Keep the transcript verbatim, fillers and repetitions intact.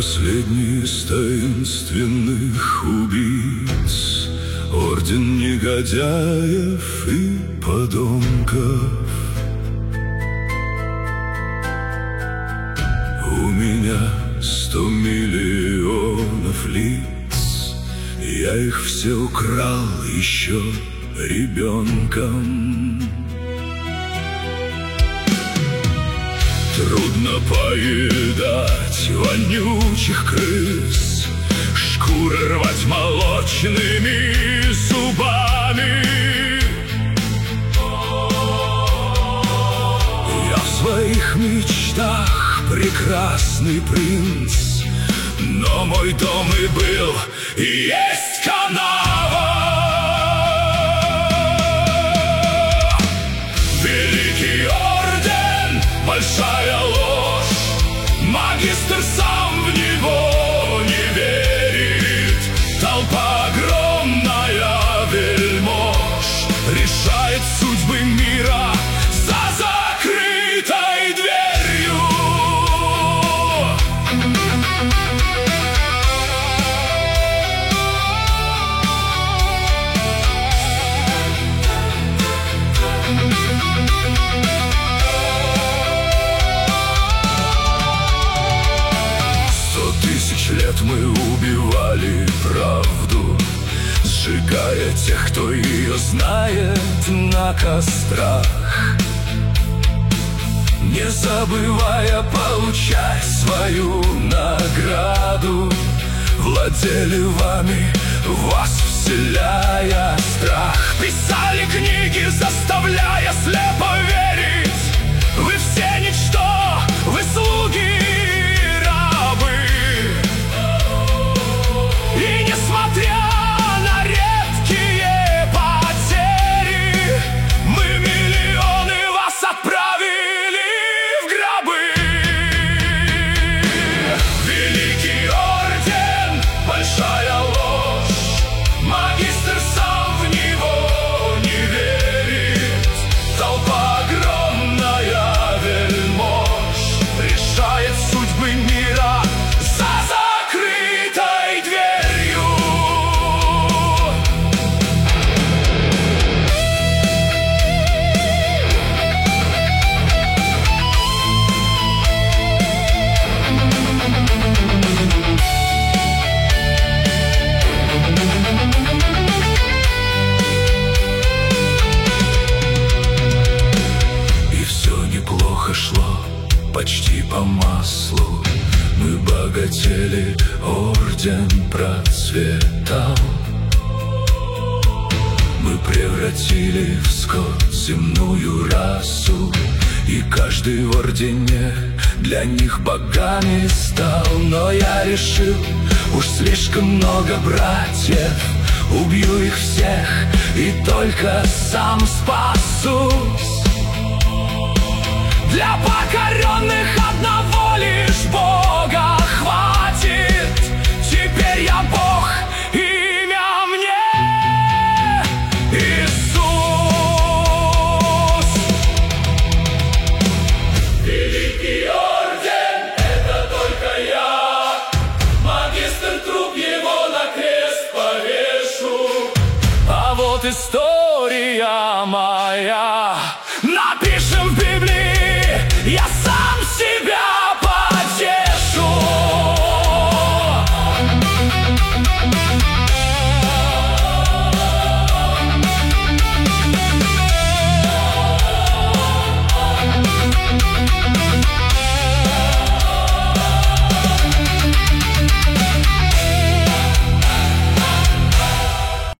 последний из таинственных убийц, орден негодяев и подонков. У меня сто миллионов лиц, я их все украл еще ребенком. Трудно поедать вонючих крыс, шкуры рвать молочными зубами. Я в своих мечтах прекрасный принц, но мой дом и был, и есть канава. Великий орден, большая ложь, магистр сам в него не верит. Толпа огромная вельмож решает судьбы мира за закрытой дверью. Лет мы убивали правду, сжигая тех, кто ее знает, на кострах, не забывая получать свою награду. Владели вами, вас вселяя страх, писали книги, заставляя слепо верить. Вы все ничто, вы слуги, и несмотря на редкие потери, мы миллионы вас отправили в гробы. Великий орден, большая ложь, магистр сам в него не верит. Толпа огромная вельмож решает судьбы мира за закрытой дверью. И все неплохо шло, почти по маслу. Мы богатели, орден процветал. Мы превратили в скот земную расу, и каждый в ордене для них богами стал. Но я решил, уж слишком много братьев, убью их всех и только сам спасусь. Для покоренных одного лишь Бога хватит. Теперь я Бог, имя мне Иисус. Великий орден, это только я, магистр, труп его на крест повешу. А вот история моя.